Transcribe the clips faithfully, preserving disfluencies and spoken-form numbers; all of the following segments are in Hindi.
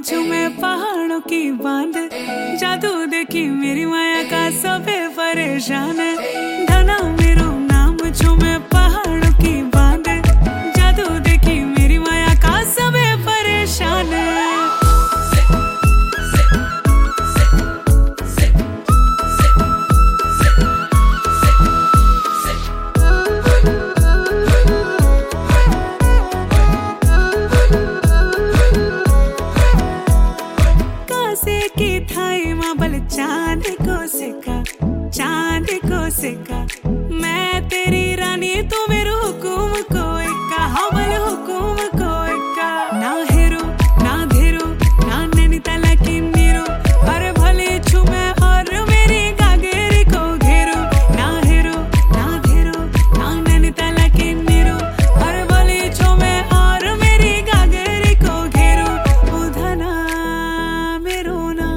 झूमे पहाड़ों की बांध, जादू देखी मेरी माया का सबे परेशान है। धना मेरो नाम झूमे पहाड़ों की बांध, जादू देखी मेरी माया का सबे परेशान है। की थाई माबल चांद को सिका, चांद को सिका, मैं तेरी रानी तू मेरे हुकुम को इक्का, हवल हुकुम को इक्का। ना हेरो ना धेरो ना नैनीताल की नीरो, पर भले छुमे और मेरी गागेरी को घेरो। ना हेरो ना धेरो ना नैनीताल की नीरो, पर भले छुमे और मेरी गागेरी को घेरो। ओ धना मेरो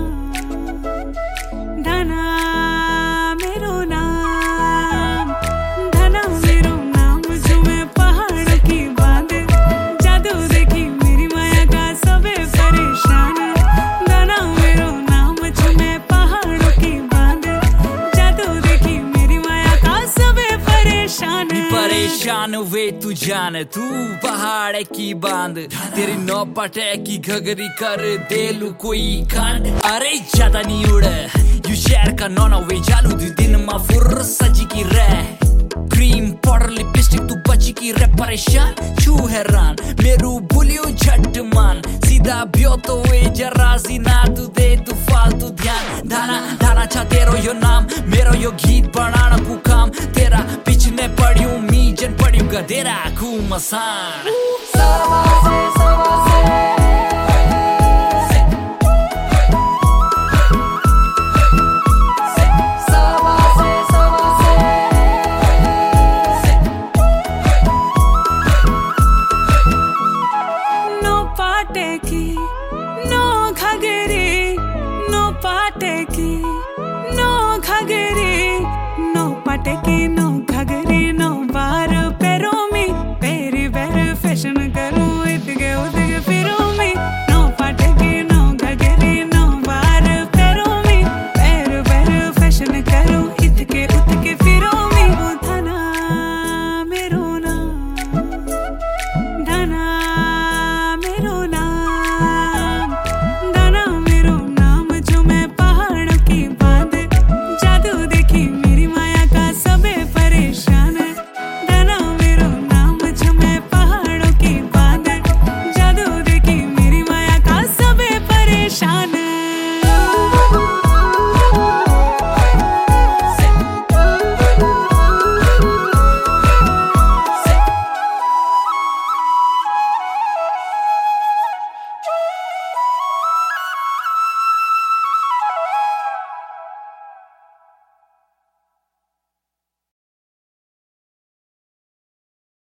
धना मेरो नाम, धना मेरो नाम झूमे पहाड़ की बांध, जादू देखी मेरी माया का सबे परेशान। धना मेरो नाम झूमे पहाड़ की बांध, जादू देखी मेरी माया का सबे परेशान। परेशान वे तू जान, तू पहाड़ की बांध, तेरी नौ पटे की घगरी कर देलू कोई कांड। अरे ज्यादा नहीं उड़ यू शहर का नौना वे जालू दी दिन मा फुर सजी की रे, क्रीम पाउडर लिपस्टिक तू बची की रे परेशान। छू हैरान मेरू भूलियो झट मान, सीधा ब्यो तो वे जराजी ना तू दे तू फालतू ध्यान। धाना धाना छा तेरो यो नाम, मेरो यो गीत बनाना कु काम, तेरा पिछने पड़ियो मी जन पड़ियो गधेरा कु मसान। सावासे सावासे नो घगरी नो पाटे की, नो घगरी नो पाटे की, नो